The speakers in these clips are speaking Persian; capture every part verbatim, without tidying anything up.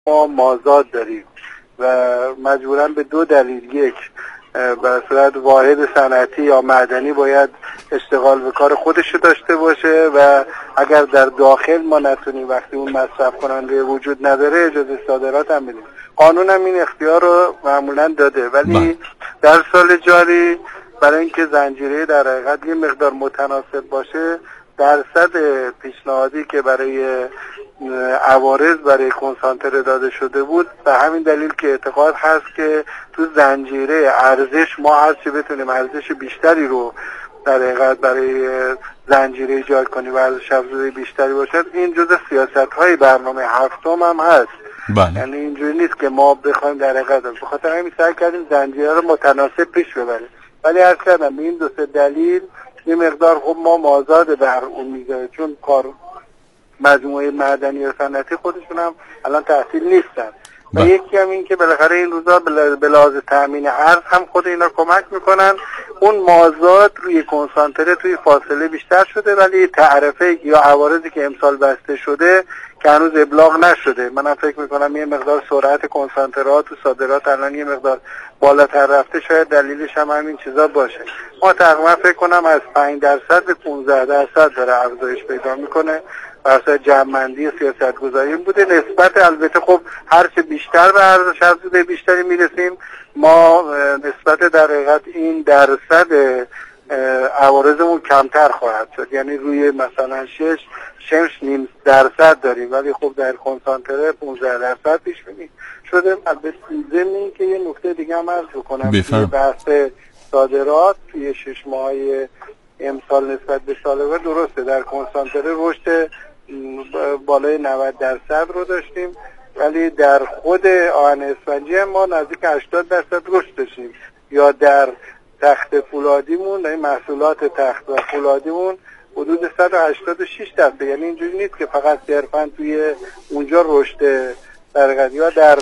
ما مازاد داریم و مجبوراً به دو دلیل، یک به صورت واحد صنعتی یا معدنی باید اشتغال به کار خودش داشته باشه و اگر در داخل ما نتونیم وقتی اون مصرف کننده وجود نداره اجازه صادرات هم بدیم. قانون هم این اختیار رو معمولاً داده، ولی در سال جاری برای اینکه زنجیره در حقیقت یه مقدار متناسب باشه، درصد پیشنهادی که برای عوارض برای کنسانتره داده شده بود به همین دلیل که اعتقاد هست که تو زنجیره ارزش ما هرچی بتونیم ارزش بیشتری رو در حقیقت برای زنجیره ایجاد کنیم و ارزش افزوده بیشتری باشد. این جزء سیاست‌های برنامه هفتم هم هست. بله. یعنی اینجوری نیست که ما بخوایم در حقیقت به خاطر همین سعی کردیم زنجیره رو متناسب پیش ببریم، ولی عرض کردم به این دو سه دلیل یه مقدار خب ما مازاد بر اون میذاره، چون کار مجموعه معدنی و صنعتی خودشون هم الان تحصیل نیستن و یکی هم این که بالاخره این روزا به لحاظ تامین ارز هم خود اینا کمک میکنن. اون مازاد روی کنسانتره توی فاصله بیشتر شده، ولی تعرفه یا عوارضی که امسال بسته شده که هنوز ابلاغ نشده. منم فکر میکنم یه مقدار سرعت کنسانترات و صادرات الان یه مقدار بالاتر رفته، شاید دلیلش هم همین چیزا باشه. ما تقریبا فکر کنم از پنج درصد به پانزده درصد داره افزایش پیدا میکنه. واسه جمع‌بندی سیاست‌گذاری بوده نسبت، البته خب هر چه بیشتر به ارزش افزوده بیشتری میرسیم ما نسبت در حقیقت این درصد عوارضمون کمتر خواهد شد، یعنی روی مثلا شش شش نیم درصد داریم ولی خب در کنسانتره پانزده درصد پیش بینی شده. البته ضمن این که یه نکته دیگه هم عرض بکنم که بحث صادرات توی شش ماهه امسال نسبت به سال قبل درسته در کنسانتره رشد بالای نود درصد رو داشتیم، ولی در خود آهن اسفنجی ما نزدیک هشتاد درصد رشد داشتیم، یا در تخت فولادیمون این محصولات تخت و فولادیمون حدود صد و هشتاد و شش درصد. یعنی اینجوری نیست که فقط صرفا توی اونجا رشد در یا در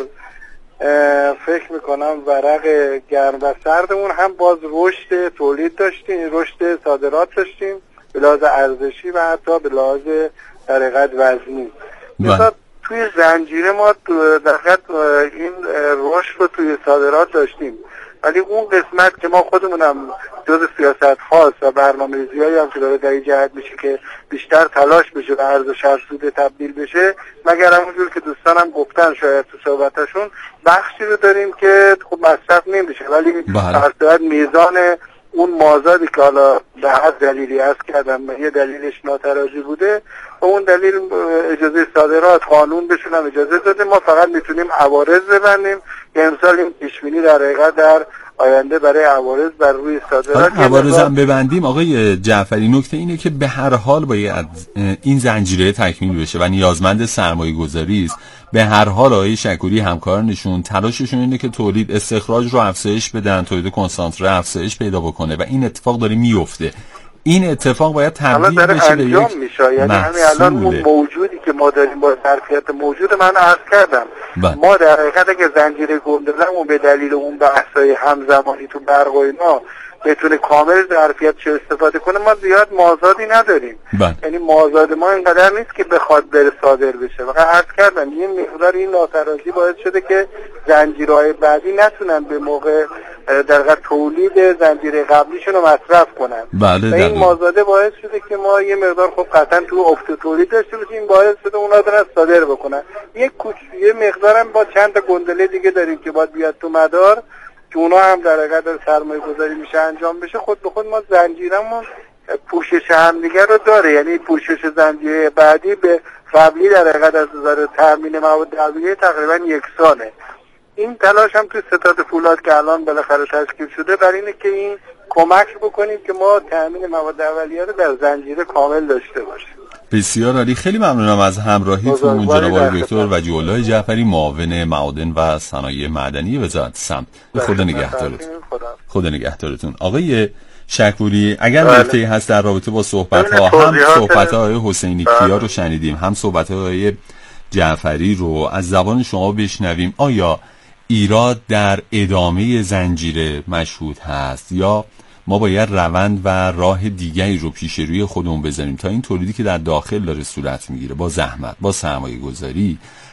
فکر میکنم ورق گرم و سردمون هم باز رشد تولید داشتیم، رشد صادرات داشتیم به لحاظ ارزشی و حتی به لحاظ در حقیقت وزنی. مثلا توی زنجیره ما در حقیقت این رشد رو توی صادرات داشتیم، ولی اون قسمت که ما خودمونم جز سیاست خاص و برنامه‌ریزی‌هایی هم که داره در این جهت میشه که بیشتر تلاش بشه و ارزش افزوده تبدیل بشه، مگر همونجور که دوستانم گفتن شاید تو صحبتشون بخشی رو داریم که خب مصرف نمیشه، ولی در میزان اون مازادی که حالا به هر دلیلی هست کردم یه دلیلش ناترازی بوده و اون دلیل اجازه صادرات قانون بهشون هم اجازه داده، ما فقط میتونیم عوارض ببندیم که امسال این پیشبینی در حقیقت در آینده برای عوارض بر روی صادرات عوارض هم ببندیم. آقای جعفری نکته اینه که به هر حال باید این زنجیره تکمیل بشه و نیازمند سرمایه گذاری است. به هر حال آقای شکوری همکارانشون تلاششون اینه که تولید استخراج رو افزایش بدن، تولید کنسانتره افزایش پیدا بکنه و این اتفاق داره میفته. این اتفاق باید تبدیل بشه به یک میشه. یعنی همین الان اون موجودی که ما داریم با ظرفیت موجود من عرض کردم با. ما در حقیقت اگه زنجیره گندلمون به دلیل اون بحث‌های همزمانی تو برق و اینا بتونه کامل ظرفیتش استفاده کنه ما زیاد مازادی نداریم. یعنی مازاد ما اینقدر نیست که بخواد بره صادر بشه. واقعا عرض کردم یه مقدار این ناترازی باعث شده که زنجیرهای بعدی نتونن به موقع در واقع تولید زنجیره قبلیشون رو مصرف کنن. بله. و این مازاده باعث شده که ما یه مقدار خب قطعا تو افت تولید داشته باشیم، باعث شده اونا دارن صادر بکنن. یه کوچ یه مقدارم با چند تا گندله دیگه داریم که باید بیاد تو مدار که اونا هم در حقیقت سرمایه گذاری میشه انجام بشه. خود به خود ما زنجیرمون پوشش همدیگه رو داره، یعنی پوشش زنجیره بعدی به قبلی در حقیقت از نظر تامین مواد اولیه تقریبا یکسانه. این تلاش هم توی ستاد فولاد که الان بالاخره تشکیل شده برای اینه که این کمک بکنیم که ما تامین مواد اولیه رو در زنجیره کامل داشته باشیم. بسیار عالی، خیلی ممنونم از همراهیتون جناب آقای دکتر وجی‌الله جعفری، معاون معادن و صنایع معدنی وزارت سمت. خدا نگهدارتون. خدا نگهدارتون. آقای شکوری اگر نکته‌ای هست در رابطه با صحبت‌ها، هم صحبت‌های حسینی کیا رو شنیدیم، هم صحبت‌های جعفری رو از زبان شما بشنویم. آیا ایراد در ادامه زنجیره مشهود هست یا ما باید روند و راه دیگری رو پیش روی خودمون بذاریم تا این تولیدی که در داخل داره صورت میگیره با زحمت، با سرمایه گذاری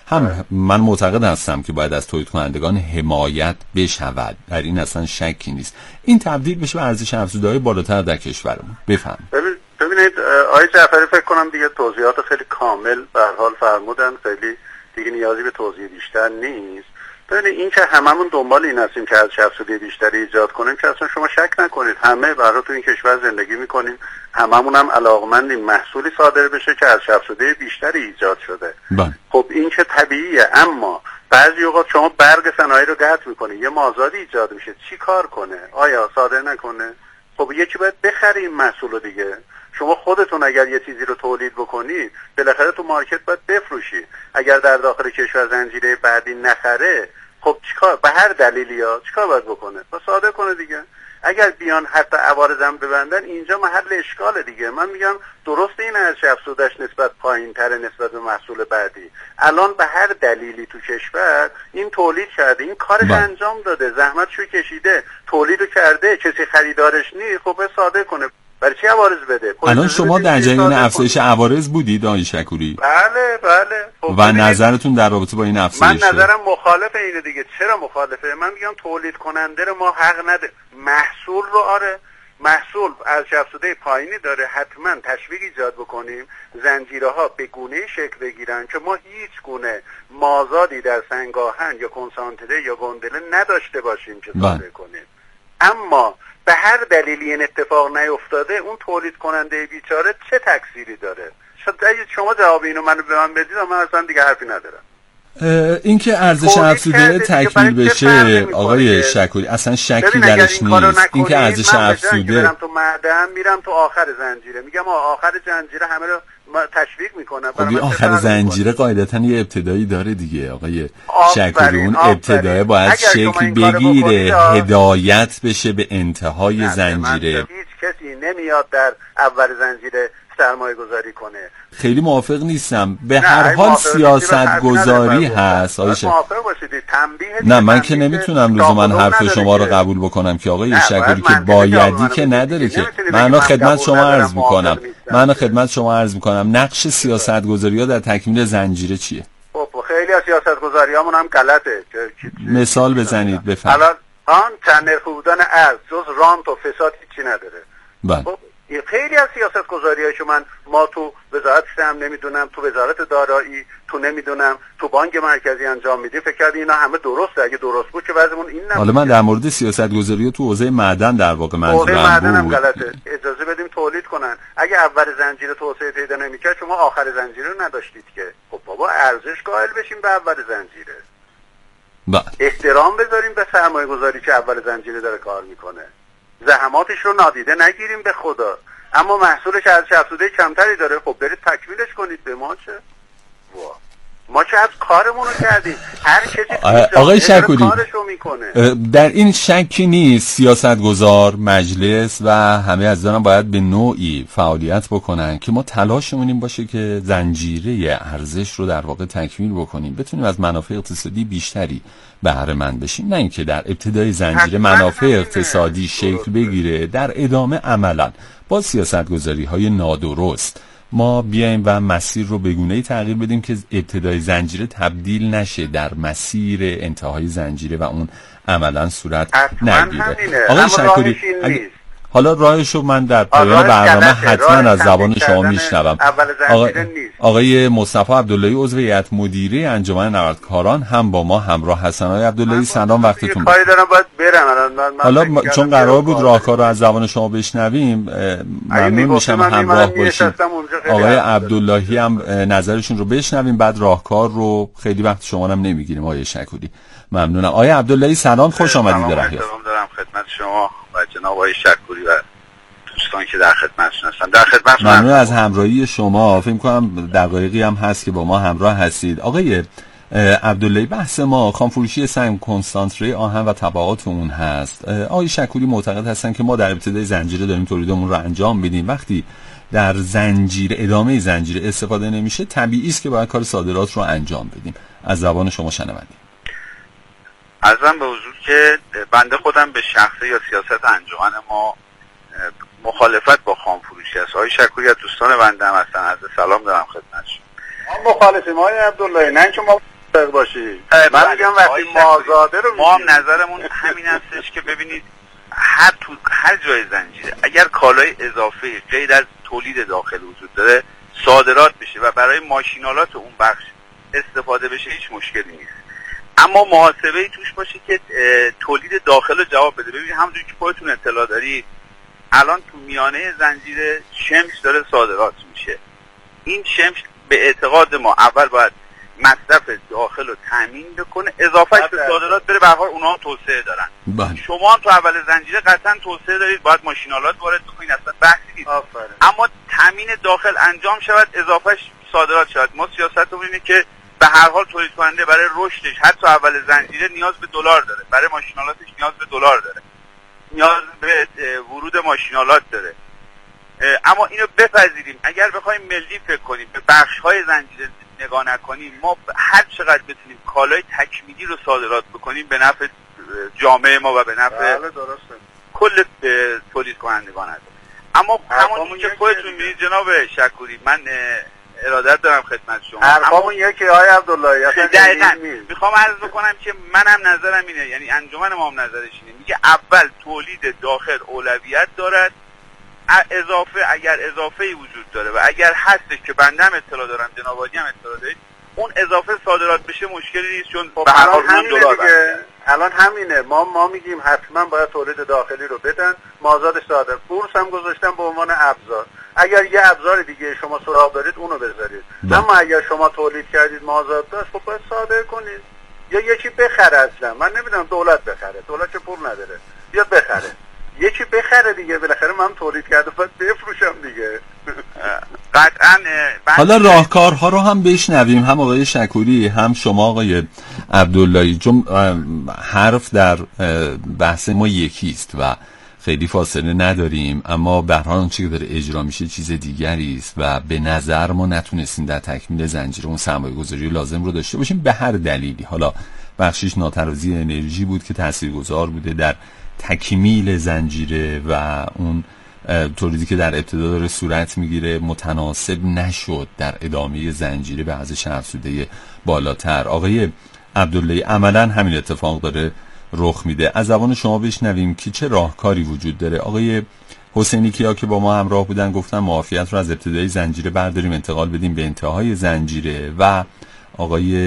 هم من معتقد هستم که باید از تولید کنندگان حمایت بشود، در این اصلا شکی نیست. این تبدیل بشه به ارزش افزوده‌های بالاتر در کشورمون. بفهم. ببینید آقای جعفری فکر کنم دیگه توضیحات خیلی کامل به هر حال فرمودن، خیلی دیگه نیازی به توضیح بیشتر نیست. ببینید این که هممون دنبال این هستیم که ارزش افزوده بیشتری ایجاد کنیم که اصلا شما شک نکنید، همه برای تو این کشور زندگی میکنیم، هممون هم علاقمندیم محصولی صادر بشه که ارزش افزوده بیشتری ایجاد شده. بله. خب این که طبیعیه، اما بعضی اوقات شما برگ صنایع رو قطع میکنید، یه مازادی ایجاد میشه، چی کار کنه؟ آیا صادر نکنه؟ خب یکی باید بخره این محصول رو دیگه. شما خودتون اگر یه چیزی رو تولید بکنید بالاخره تو مارکت باید بفروشید. اگر در داخل کشور زنجیره بعدی نخره، خب چیکار به هر دلیلی ها چیکار باید بکنه؟ با صادر کنه دیگه. اگر بیان حتی عوارضم ببندن، اینجا محل اشکال دیگه. من میگم درسته این ارزش افزوده‌اش نسبت پایین‌تره نسبت به محصول بعدی. الان به هر دلیلی تو کشور این تولید کرده، این کارش انجام داده، زحمتشو کشیده، تولیدو کرده، کسی خریدارش نیست، خب صادر کنه. برای چی عوارض بده؟ الان شما در جریان افزایش عوارض بودید آقای شکوری؟ بله بله. خب و نظرتون در رابطه با این افزایش؟ من نظرم مخالف اینه دیگه. چرا مخالفه؟ من میگم تولید کننده رو ما حق نده، محصول رو آره، محصول ارزش افزوده پایینی داره، حتما تشویق ایجاد بکنیم، زنجیره ها به گونه شکل بگیرن که ما هیچ گونه مازادی در سنگاهن یا کنسانتره یا گندله نداشته باشیم که صادر کنیم. اما به هر دلیلی این اتفاق نیفتاده، اون تولید کننده بیچاره چه تقصیری داره؟ شاید شما جواب اینو منو به من بدید و من اصلا دیگه حرفی ندارم. این که ارزش افزوده تکمیل بشه آقای شکوری اصلا شکی درش نیست. این که ارزش افزوده، میرم تو معدن، میرم تو آخر زنجیره، میگم آخر زنجیره همه رو تشویق میکنم. خب آخر زنجیره قاعدتا یه ابتدایی داره دیگه آقای شکوری. اون ابتدای باید شکل بگیره، هدایت بشه به انتهای زنجیره. هیچ کسی نمیاد در اول زنجیره سرمایه گذاری کنه. خیلی موافق نیستم. به هر حال سیاست گذاری هست آقای شکوری. نه من که نمیتونم لزوما حرف شما رو قبول بکنم که آقای شکوری که بایدی که نداره که. من خدمت شما عرض میکنم من خدمت شما عرض میکنم نقش سیاست گذاری ها در تکمیل زنجیره چیه؟ خب خیلی از سیاست گذاری هامون هم غلطه. مثال بزنید بفرمایید. الان آن چند نرخ بودن ارز جز رانت و فساد هیچی نداره. بله. خیلی از سیاست گذاری‌هاشو من ما تو وزارت سهم نمیدونم، تو وزارت دارایی، تو نمیدونم تو بانک مرکزی انجام میدیم، فکر کردی اینا همه درسته؟ اگه درست بود که وضعمون این نبود. حالا من در مورد سیاست گذاری تو حوزه معدن در واقع منظورم بود. حوزه معدن هم غلطه. اجازه بدیم تولید کنن. اگه اول زنجیره توسعه پیدا نمی‌کرد شما آخر زنجیره رو نداشتید که. خب بابا ارزش قائل بشیم به اول زنجیره. بله. احترام بذاریم به سرمایه‌گذاری که اول زنجیره داره کار میکنه. زحماتش رو نادیده نگیریم به خدا، اما محصولش ارزش افزوده کمتری داره، خب برید تکمیلش کنید. به ما چه؟ وا. ما چه از کارمون رو کردیم، هر کسی آقای شکوری کارشو میکنه. در این شکی نیست سیاستگزار، مجلس و همه عزیزان باید به نوعی فعالیت بکنن که ما تلاشمون این باشه که زنجیره ارزش رو در واقع تکمیل بکنیم، بتونیم از منافع اقتصادی بیشتری بهره مند بشیم، نه اینکه در ابتدای زنجیره منافع اقتصادی شکل بگیره، در ادامه عملا با سیاستگذاری های نادرست ما بیایم و مسیر رو به گونه‌ای تغییر بدیم که ابتدای زنجیره تبدیل نشه در مسیر انتهای زنجیره و اون عملا صورت نگیره. آقای شکوری حالا راهشو من در پایان برنامه حتما از زبان شما میشنوم. آقای, آقای مصطفی عبداللهی عضو هیئت مدیره انجمن نوردکاران هم با ما همراه هستن. آقای عبداللهی سلام، وقتتون بخیر. حالا ما چون قرار بود راهکار رو از زبان شما بشنویم ممنون میشم همراه باشید. آقای عبداللهی هم نظرشون رو بشنویم بعد راهکار رو. خیلی وقت شما هم نمیگیریم آقای شکوری. ممنونم. آقای عبداللهی سلام، خوش آمدید در راه. سلام دارم خدمت شما و جناب آقای شکوری و دوستان که در خدمتشون هستن. در خدمت ممنون از همراهی شما. فکر کنم دقایقی هم هست که با ما همراه هستید. آقای عبداللهی بحث ما خامفروشی سنگ، کنسانتره آهن و طبقات اون هست. آقای شکوری معتقد هستن که ما در ابتدای زنجیره داریم تولیدمون رو انجام میدیم، وقتی در زنجیره ادامه زنجیره استفاده نمیشه طبیعی است که باید کار صادرات رو انجام بدیم. از زبان شما شنوندیم. عرضم به حضور که بنده خودم به شخصه یا سیاست انجمن ما مخالفت با خامفروشی است. آقای شکوری از دوستان بنده هم هستن. عرض سلام دارم خدمتشون. ما مخالفیم آقای عبداللهی، نه که ما موافق باشی. من میگم وقتی مازاده رو ما هم نظرمون همین هستش که ببینید هر تو هر جای زنجیره اگر کالای اضافه غیر از تولید داخل وجود داره صادرات بشه و برای ماشینالات اون بخش استفاده بشه هیچ مشکلی نیست، اما محاسبه توش باشه که تولید داخل رو جواب بده. ببینید همونجوری که خودتون اطلاع دارید الان تو میانه زنجیره شمش داره صادرات میشه. این شمش به اعتقاد ما اول باید مصرف داخل رو تامین بکنه، اضافهش به صادرات بره، به هر حال اونها هم توسعه دارن. بله. شما هم تو اول زنجیره قطعا توسعه دارید، باید ماشینالات وارد بکنید، اصلا بحثی نیست. اما تامین داخل انجام شود، اضافهش صادرات شود. ما سیاستمون اینه که به هر حال تولید کننده برای رشدش حتی اول زنجیره نیاز به دلار داره، برای ماشینالاتش نیاز به دلار داره، نیاز به ورود ماشینالات داره. اما اینو بپذیریم اگر بخوایم ملی فکر کنیم، به بخش‌های زنجیره نگاه نکنیم، ما هر چقدر بتونیم کالای تکمیلی رو صادرات بکنیم به نفع جامعه ما و به نفع کل تولید کنندگان هست. اما همون که خودتون می‌بینید جناب شکوری، من ارادت دارم خدمت شما، حرفامون یکی آقای عبداللهی دقیقاً میخوام عرض بکنم که منم نظرم اینه، یعنی انجمن ما هم نظرش اینه، میگه اول تولید داخل اولویت دارد، اضافه اگر اضافه ای وجود داره و اگر هستش که بنده هم اطلاع دارم، جناب عالی هم اطلاع دارید، اون اضافه صادرات بشه مشکلی نیست، چون به هر حال دلار دیگه. الان همینه، ما ما میگیم حتما باید تولید داخلی رو بدن، مازاد صادر، بورس هم گذاشتن به عنوان ابزار. اگر یه ابزار دیگه شما سراغ دارید اونو بذارید، اما اگر شما تولید کردید مازاد داشت خب باید صادر کنید یا یکی بخره. اصلا من نمیدونم دولت بخره، دولت که پول نداره، بیاد بخره، یکی بخره دیگه، بالاخره من تولید کردم باید بفروشم دیگه. قطعاً. حالا راهکارها رو هم بشنویم، هم آقای شکوری هم شما آقای عبداللهی، چون حرف در بحث ما یکیست و خیلی فاصله نداریم، اما به هر حال اون چیزی که داره اجرا میشه چیز دیگری است و به نظر ما نتونستیم در تکمیل زنجیره اون سرمایه‌گذاری لازم رو داشته باشیم به هر دلیلی. حالا بخشش ناتوازی انرژی بود که تاثیرگذار بوده در تکمیل زنجیره و اون تولیدی که در ابتدا داره صورت میگیره متناسب نشد در ادامه زنجیره به ارزش افزوده بالاتر. آقای عبداللهی عملا همین اتفاق داره رخ میده. از زبان شما بشنویم که چه راهکاری وجود داره. آقای حسینی کیا که با ما همراه بودن گفتن معافیت رو از ابتدای زنجیره برداریم انتقال بدیم به انتهای زنجیره، و آقای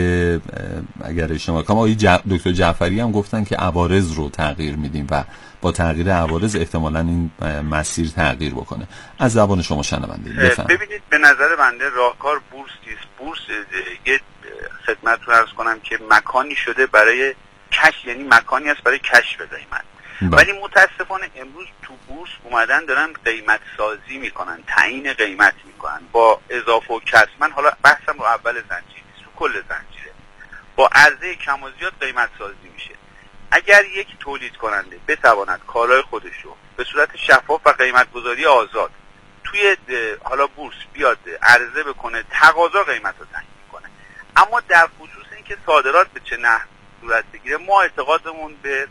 اگر اشتباه نکنم آقای جع... دکتر جعفری هم گفتن که عوارض رو تغییر میدیم و با تغییر عوارض احتمالاً این مسیر تغییر بکنه. از زبان شما شنونده بفرمایید. ببینید به نظر بنده راهکار بورس نیست. بورس یه خدمتتون عرض کنم که مکانی شده برای کش، یعنی مکانی است برای کشف قیمت، ولی متاسفانه امروز تو بورس اومدن دارن قیمت سازی میکنن، تعیین قیمت میکنن با اضافه و کسر. من حالا بحثم رو اول زنجیره نیست، تو کل زنجیره با عرضه کم و زیاد قیمت سازی میشه. اگر یک تولید کننده بتواند کالای خودش رو به صورت شفاف و قیمت گذاری آزاد توی حالا بورس بیاد عرضه بکنه، تقاضا قیمت رو تعیین کنه. اما در خصوص اینکه صادرات به چه نحو صورت بگیره، ما اعتقادمون به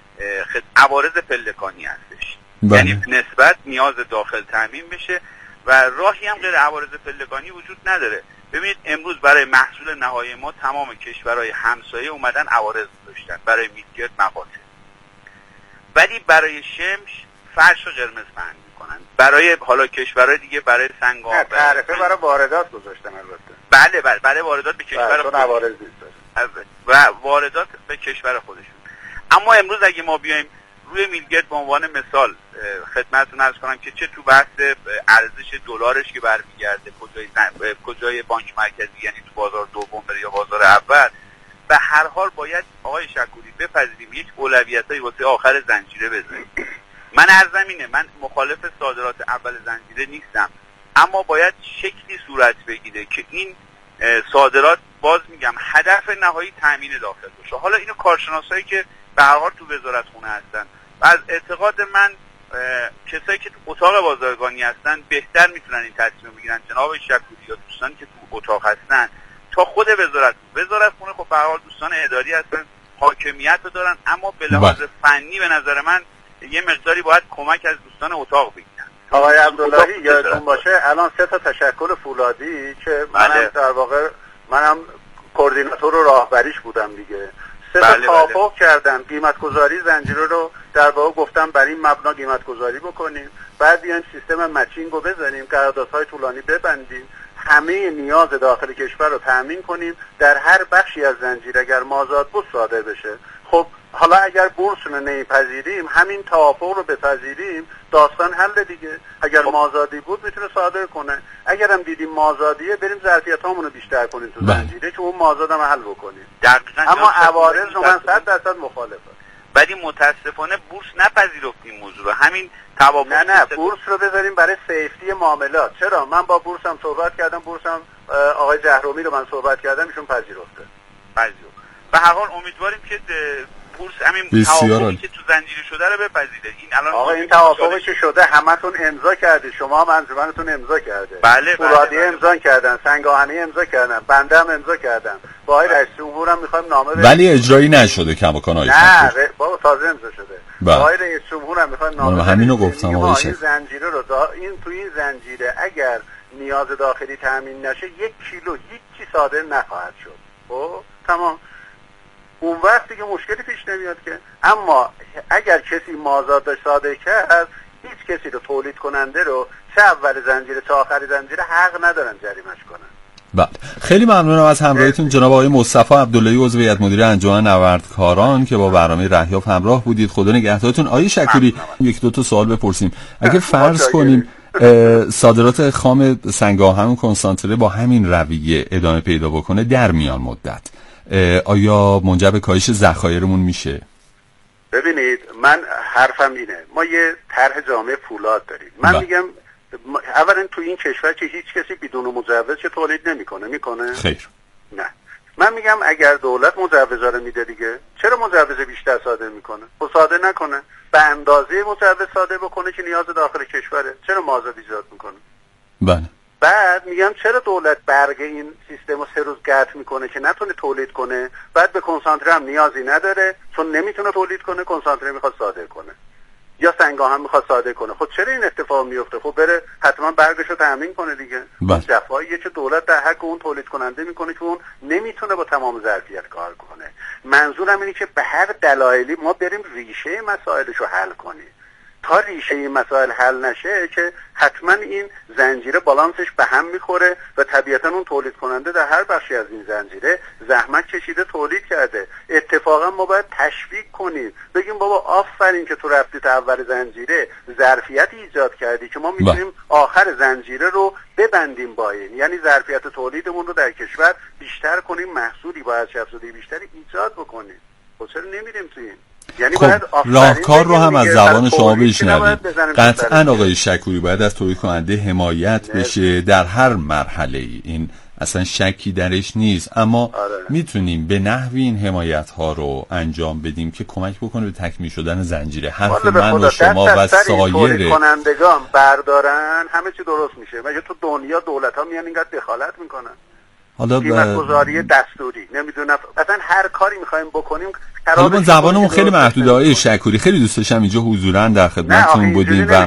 عوارض پلکانی هستش، یعنی نسبت نیاز داخل تامین بشه و راهی هم غیر عوارض پلکانی وجود نداره. ببینید امروز برای محصول نهایی ما تمام کشورهای همسایه اومدن عوارض داشتن برای میلگرد مقاطع، ولی برای شمش فرش قرمز پهن میکنن، برای حالا کشورهای دیگه برای سنگاب تعرفه برای واردات گذاشتن. البته بله بله برای واردات به کشور خودشون و واردات به کشور خودشون. اما امروز اگه ما بیایم روی میلگرد به عنوان مثال خدمتتون عرض کنم که چه تو بحث ارزش دلارش که برمیگرده کجای کجای بانک مرکزی، یعنی تو بازار دوم بره یا بازار اول، به هر حال باید آقای شکوری بپذیریم یک اولویتایی واسه آخر زنجیره بذاریم. من عرضم اینه، من مخالف صادرات اول زنجیره نیستم، اما باید شکلی صورت بگیره که این صادرات باز میگم هدف نهایی تامین داخل باشه. حالا اینو کارشناسایی که به هر حال تو وزارتخونه هستن و از اعتقاد من کسایی که تو اتاق بازرگانی هستن بهتر میتونن این تصمیم بگیرن، جناب شکوری یا دوستانی که تو اتاق هستن، تا خود وزارت وزارتخونه. خب به هر حال دوستان اداری هستن، حاکمیت رو دارن، اما به لحاظ فنی به نظر من یه مقداری باید کمک از دوستان اتاق بگیرن. آقای عبداللهی یادتون باشه الان سه تا تشکل فولادی که منم در واقع منم کوردیناتور و راهبریش بودم دیگه. سه تا توافق کردن قیمت گذاری زنجیره رو در واقع گفتم بر این مبنا قیمت گذاری بکنیم، بعد بیایم سیستم مچینگ رو بزنیم، قراردادهای طولانی ببندیم، همه نیاز داخل کشور رو تامین کنیم، در هر بخشی از زنجیر اگر مازاد بود صادر بشه. خب حالا اگر بورس رو نمیپذیریم، همین توافق رو بپذیریم، داستان حل دیگه. اگر مازادی بود میتونه صادر کنه، اگر هم دیدیم مازادیه بریم ظرفیتامون رو بیشتر کنیم تو زنجیره که اون مازاد هم حل بکنیم. اما عوارض رو من صد درصد مخالفم. ولی متاسفانه بورس نپذیرفت این موضوع رو. همین توافق نه نه بورس رو بذاریم برای سیفتی معاملات. چرا؟ من با بورس هم صحبت کردم، بورس هم آقای جهرومی رو من صحبت کردم، ایشون پذیرفته. پذیرفت. به هر حال امیدواریم که بورس همین توافقی که تو زنجیره شده رو بپذیره. این الان آقا این توافقی که شده همتون امضا کردید، شما هم انجمنتون امضا کرده، بله فولادی بله امضا کردن، سنگاهنی امضا کردن، بنده هم امضا کردم، با آقای رئیس جمهور هم میخوایم نامه بدیم. ولی اجرایی نشده کماکان آقای نه بابا تازه امضا شده. با آقای رئیس جمهور هم میخوایم نامه بدیم. همینو گفتم آقای این زنجیره رو دا... این تو این زنجیره اگر نیاز داخلی تامین نشه یک کیلو هیچی صادر نخواهد شد. خب تمام. اون وقت دیگه مشکلی پیش نمیاد که. اما اگر کسی مازاد داشت صادر کرد، هیچ کسی رو تولید کننده رو چه اول زنجیره چه آخر زنجیره حق ندارن جریمش کنن. بله خیلی ممنونم از همراهیتون جناب آقای مصطفی عبداللهی عضو هیئت مدیره انجمن نوردکاران که با برنامه رهیاف همراه بودید. خدا نگهدارتون. آقای شکوری یک دو تا سوال بپرسیم. اگه فرض کنیم صادرات خام سنگ‌آهن و کنسانتره با همین رویه ادامه پیدا بکنه در میان مدت، آیا منجر به کاهش ذخایرمون میشه؟ ببینید من حرفم اینه، ما یه طرح جامعه فولاد داریم. من با. میگم اولا تو این کشور که هیچ کسی بدون مجوز چه تولید نمیکنه. میکنه؟ خیر. نه. من میگم اگر دولت مجوزا رو میده دیگه، چرا مجوز بیشتر صادر میکنه؟ خب صادر نکنه، به اندازه مجوز صادر بکنه که نیاز داخل کشوره. چرا مازاد ایجاد میکنه؟ بله. بعد میگم چرا دولت برگ این سیستم رو سه روز قطع میکنه که نتونه تولید کنه، بعد به کنسانتره هم نیازی نداره چون نمیتونه تولید کنه، کنسانتره میخواد صادر کنه یا سنگ‌آهن میخواد صادر کنه. خب چرا این اتفاق میفته؟ خب بره حتما برگشو تامین کنه دیگه. دفعیه که دولت در حق اون تولید کننده میکنه که اون نمیتونه با تمام ظرفیت کار کنه. منظورم اینه که به هر دلایلی ما بریم ریشه مسائلشو حل کنیم. تا ریشه این مسائل حل نشه که حتما این زنجیره بالانسش به هم میخوره و طبیعتا اون تولید کننده در هر بخشی از این زنجیره زحمت کشیده تولید کرده. اتفاقا ما باید تشویق کنیم، بگیم بابا آفرین که تو رفتی تا اول زنجیره ظرفیت ایجاد کردی که ما میتونیم آخر زنجیره رو ببندیم با این، یعنی ظرفیت تولیدمون رو در کشور بیشتر کنیم، محصولی با ارزش افزوده بیشتری ایجاد بکنیم. خب چرا نمیریم تو این؟ یعنی خب راهکار رو هم از زبان شما بشنویم. قطعا آقای شکوری باید از تولید کننده حمایت بشه در هر مرحله ای، این اصلا شکی درش نیست، اما آره. میتونیم به نحوی این حمایت ها رو انجام بدیم که کمک بکنه به تکمیل شدن زنجیره. حرف من و شما و سایر تولید کنندگان بردارن همه چی درست میشه. مگه تو دنیا دولت ها میان اینقدر دخالت میکنن؟ حالا قیمت گذاری دستوری نمیدونم اصلا هر کاری میخوایم بکنیم. حالا من زبانمون خیلی محدوده آقای شکوری، خیلی دوست داشتم اینجا حضوراً در خدمتتون بودیم و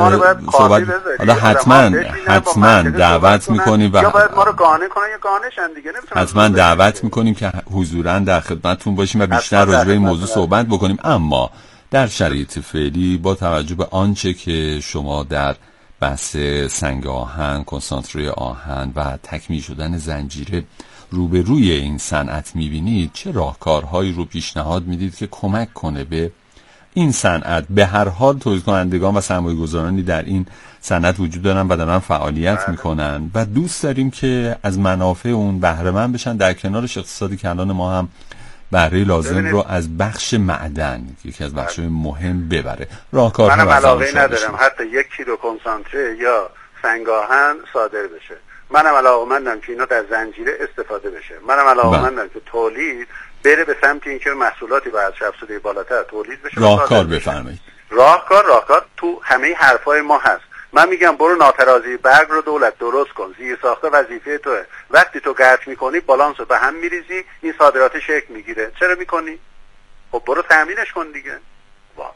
صحبت حالا حتما حتما دعوت میکنیم و یا باید ما رو قانع کنن یا قانعشن دیگه. حتما دعوت میکنیم که حضوراً در خدمتتون باشیم و بیشتر راجع به این موضوع صحبت بکنیم. اما در شرایط فعلی با توجه به آنچه که شما در بحث سنگ آهن، کنسانتره آهن و تکمیل شدن زنجیره روبروی این صنعت میبینید، چه راهکارهایی رو پیشنهاد میدید که کمک کنه به این صنعت؟ به هر حال تولید کنندگان و سرمایه گذارانی در این صنعت وجود دارن و دارن فعالیت میکنن و دوست داریم که از منافع اون بهره مند بشن، در کنارش اقتصادی که الان ما هم بهره لازم رو از بخش معدن یکی از بخش مهم ببره. راهکارها منم علاقه ندارم حتی یک کیلو کنسانتره یا سنگ آهن صادر بشه. منم علاقه‌مندم که اینا در زنجیره استفاده بشه. منم علاقه‌مندم که تولید بره به سمت اینکه محصولاتی با ارزش افزوده بالاتر تولید بشه. راهکار بفرمایید. راهکار راهکار تو همه حرفای ما هست. من میگم برو ناترازی برگ رو دولت درست کن، زیر ساخته وظیفه توئه. وقتی تو قطع میکنی بالانس رو به هم میریزی، این صادرات شکل میگیره. چرا میکنی؟ خب برو تامینش کن دیگه. وا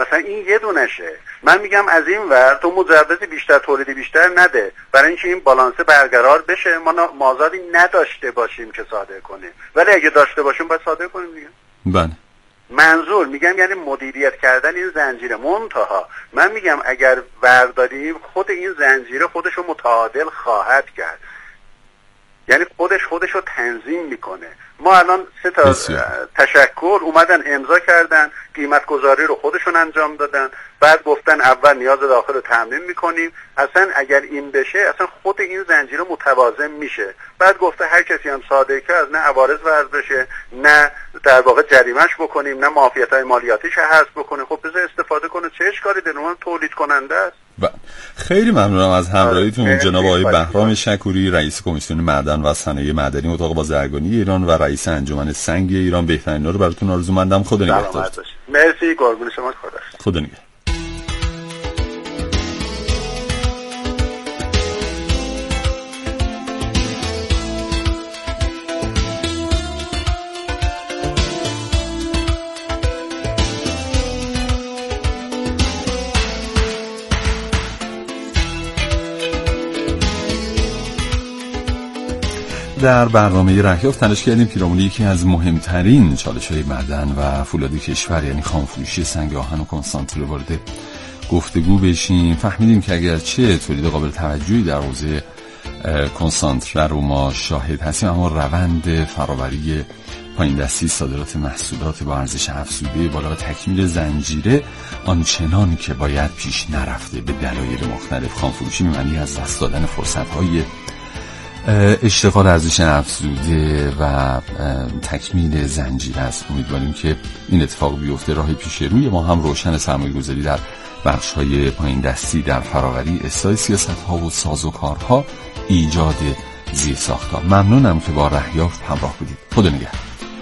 مثلا این یه دونشه. من میگم از این ور تو مجوز بیشتر تولید بیشتر نده برای اینکه این بالانس برقرار بشه، ما مازادی نداشته باشیم که صادر کنیم، ولی اگه داشته باشیم باید صادر کنیم دیگه. بله. منظور میگم یعنی مدیریت کردن این زنجیره. منتها من میگم اگر برداریم خود این زنجیره خودشو متعادل خواهد کرد، یعنی خودش خودشو تنظیم میکنه. ما الان سه تا تشکل اومدن امضا کردن، قیمت گذاری رو خودشون انجام دادن، بعد گفتن اول نیاز داخل رو تامین میکنیم. اصلا اگر این بشه اصلا خود این زنجیره متوازن میشه. بعد گفته هر کسی هم صادر کرد نه عوارض ورز بشه، نه در واقع جریمه‌اش بکنیم، نه معافیت‌های مالیاتیش حذف بکنیم. خب بذار استفاده کنه، چه اشکالی داره؟ اون تولید کننده است. خیلی ممنونم از همراهیتون جناب آقای بهرام شکوری، رئیس کمیسیون معدن و صنایع معدنی اتاق بازرگانی ایران و رئیس انجمن سنگ ایران. بهترین رو براتون آرزومندم. خدا نگهدار. مرسی، قربون شما. خدا خدا نگهدار. در برنامه رهیافت تلاش کردیم پیرامون یکی از مهمترین چالش‌های معدن و فولاد کشور، یعنی خامفروشی سنگ آهن و کنسانتره، وارد گفتگو بشیم. فهمیدیم که اگرچه تولید قابل توجهی در حوزه کنسانتره رو ما شاهد هستیم، اما روند فرآوری پایین دستی صادرات محصولات با ارزش افزوده بالا و تکمیل زنجیره آنچنان که باید پیش نرفته. به دلایل مختلف خامفروشی معنی از دست دادن فرصت‌های اشتغال ارزش افزوده و تکمیل زنجیره است. امیدواریم که این اتفاق بیفته. راه پیش روی ما هم روشن، سرمایه‌گذاری در بخش‌های پایین دستی در فرآوری اصلاح سیاست‌ها و سازوکارها، ایجاد زیرساخت‌ها. ممنونم که با رهیافت همراه بودید. خدا نگهدار.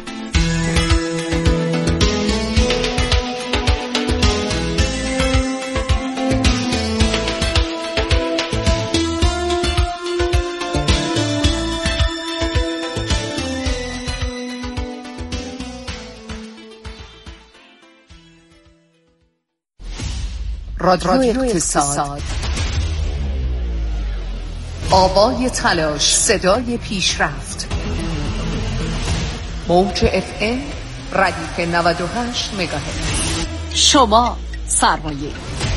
رادیو اقتصاد، آوای تلاش، صدای پیشرفت. موج اف ام ردیف نود و هشت مگاهرتز. شما سرمایه.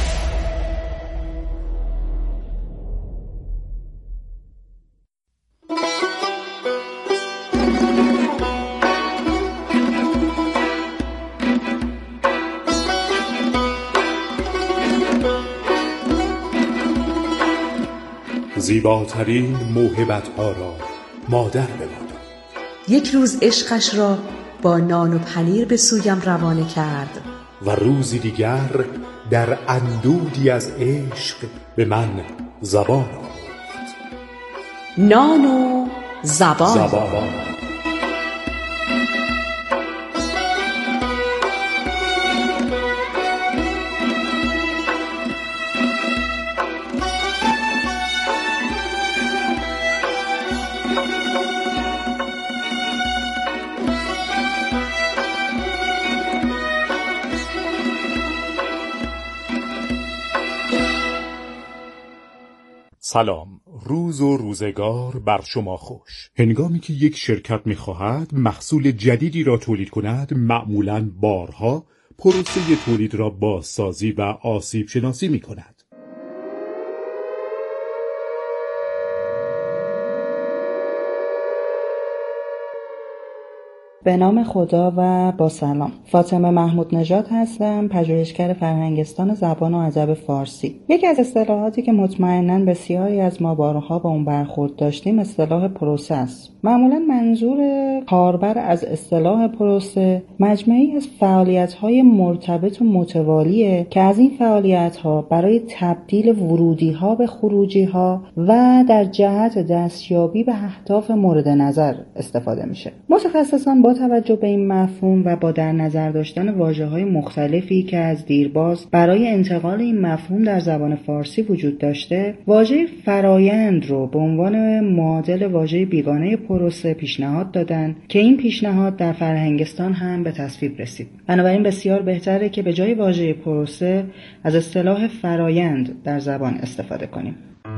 زیباترین موهبت‌ها را مادر بماند. یک روز عشقش را با نان و پنیر به سویم روانه کرد و روزی دیگر در اندودی از عشق به من زبان آموخت. نان و زبان, زبان. سلام، روز و روزگار بر شما خوش. هنگامی که یک شرکت می‌خواهد محصول جدیدی را تولید کند، معمولاً بارها پروسه تولید را بازسازی و آسیب شناسی می‌کند. به نام خدا و با سلام. فاطمه محمود نژاد هستم، پژوهشگر فرهنگستان زبان و ادب فارسی. یکی از اصطلاحاتی که مطمئناً بسیاری از ما بارها با اون برخورد داشتیم اصطلاح پروسه است. معمولاً منظور کاربر از اصطلاح پروسه مجموعی از فعالیت‌های مرتبط و متوالیه که از این فعالیت‌ها برای تبدیل ورودی‌ها به خروجی‌ها و در جهت دستیابی به اهداف مورد نظر استفاده میشه. متخصصان با توجه به این مفهوم و با در نظر داشتن واژه‌های مختلفی که از دیرباز برای انتقال این مفهوم در زبان فارسی وجود داشته، واژه فرایند رو به عنوان معادل واژه بیگانه پروسه پیشنهاد دادن که این پیشنهاد در فرهنگستان هم به تصویب رسید. بنابراین بسیار بهتره که به جای واژه پروسه از اصطلاح فرایند در زبان استفاده کنیم.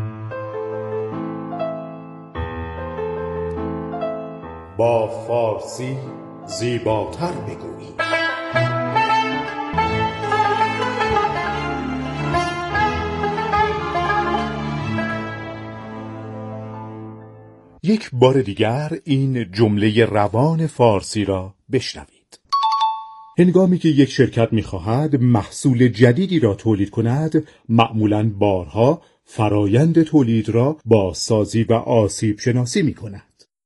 با فارسی زیباتر بگویی. یک بار دیگر این جمله روان فارسی را بشنوید. هنگامی که یک شرکت می‌خواهد محصول جدیدی را تولید کند، معمولاً بارها فرایند تولید را بازسازی و آسیب شناسی می‌کند.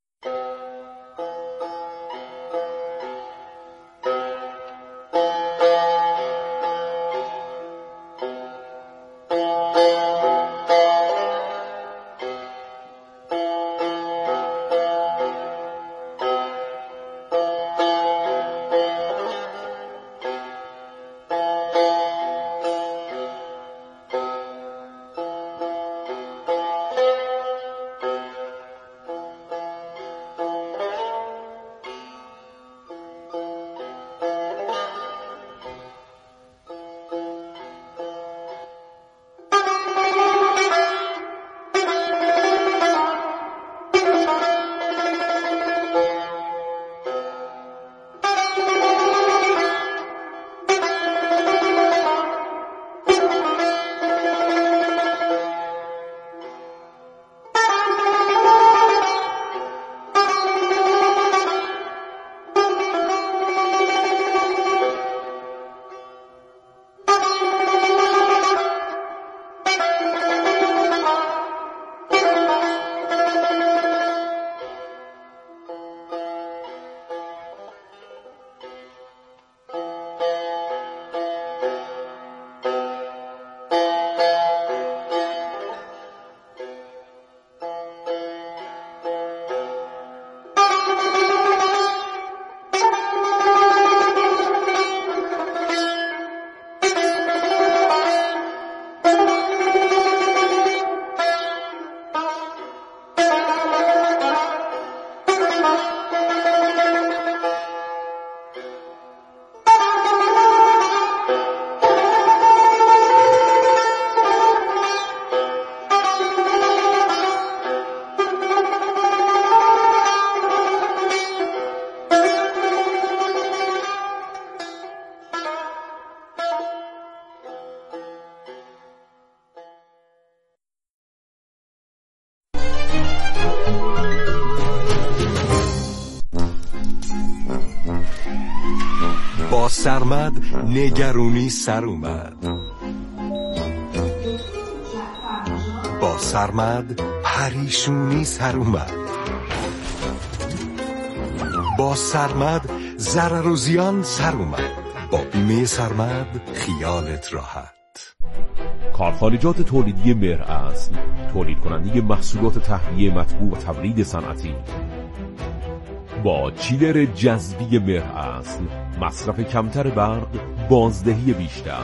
با سرمد نگرونی سر اومد. با سرمد پریشونی سر اومد. با سرمد ضرر و زیان سر اومد. با بیمه سرمد خیالت راحت. کارخانجات تولیدی مهر اصل، تولید کننده محصولات تهویه مطبوع و تبرید صنعتی. با چیلر جذبی مهر اصل، مصرف کمتر برق، بازدهی بیشتر.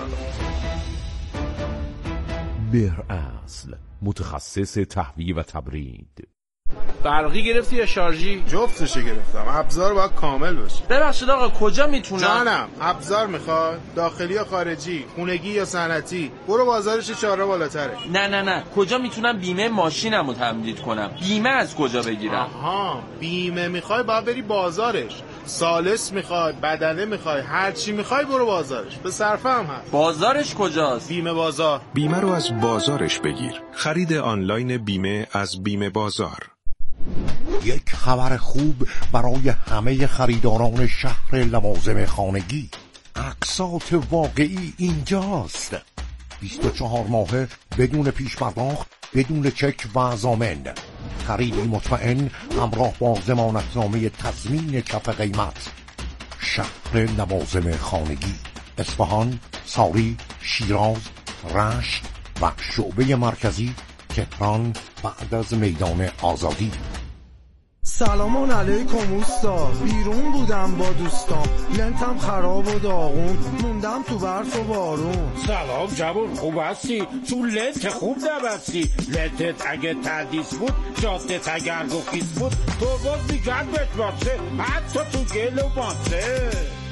مهر اصل، متخصص تهویه و تبرید. برقی گرفتی یا شارژی؟ جفتشو گرفتم. ابزار باید کامل باشه. ببخشید آقا کجا میتونم؟ جانم، ابزار میخواد؟ داخلی یا خارجی؟ خونگی یا صنعتی؟ برو بازارش چهار بالاتره. نه نه نه، کجا میتونم بیمه ماشینمو تمدید کنم؟ بیمه از کجا بگیرم؟ آها، بیمه میخوای باید بری بازارش. سالس میخوای، بدنه میخوای، هر چی میخوای برو بازارش. به صرفه هم هست. بازارش کجاست؟ بیمه بازار. بیمه رو از بازارش بگیر. خرید آنلاین بیمه از بیمه بازار. یک خبر خوب برای همه خریداران شهر لوازم خانگی. اقساط واقعی اینجاست. بیست و چهار ماهه بدون پیش پرداخت، بدون چک و ضامن. خریدی مطمئن همراه با ضمانتنامه تضمین کف قیمت. شهر لوازم خانگی، اصفهان، ساری، شیراز، رشت و شعبه مرکزی تهران بعد از میدان آزادی. سلامان علیکم اوستا، بیرون بودم با دوستام، لنتم خراب و داغون، موندم تو برف و بارون. سلام جوون، خوب هستی؟ تو لنت خوب نبستی، لنتت اگه تردیس بود، جادت اگر گفیس بود، تو باز میگرد بهت باسه، حتی تو گل و باسه.